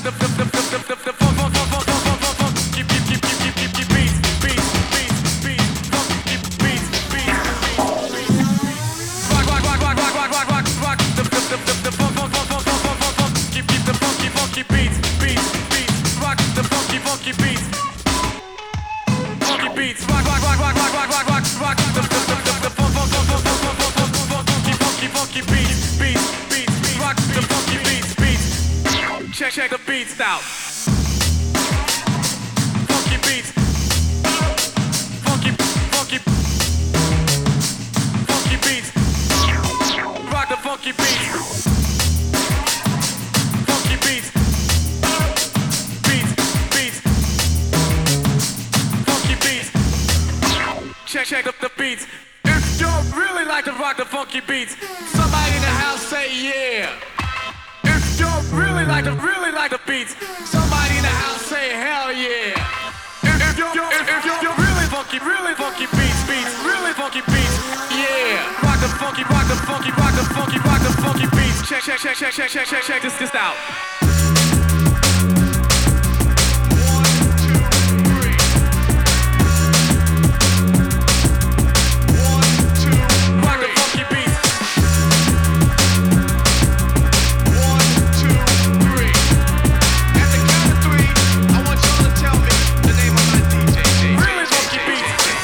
Check the beats out. Funky beats. Funky beats. Rock the funky beats. Funky beats. Beats. Funky beats. Check the beats. If you really like to rock the funky beats, somebody in the house say yeah. If you really like the beats, somebody in the house say hell yeah. If you're really funky beats, really funky beats, yeah. Rock the funky beats. Check this out.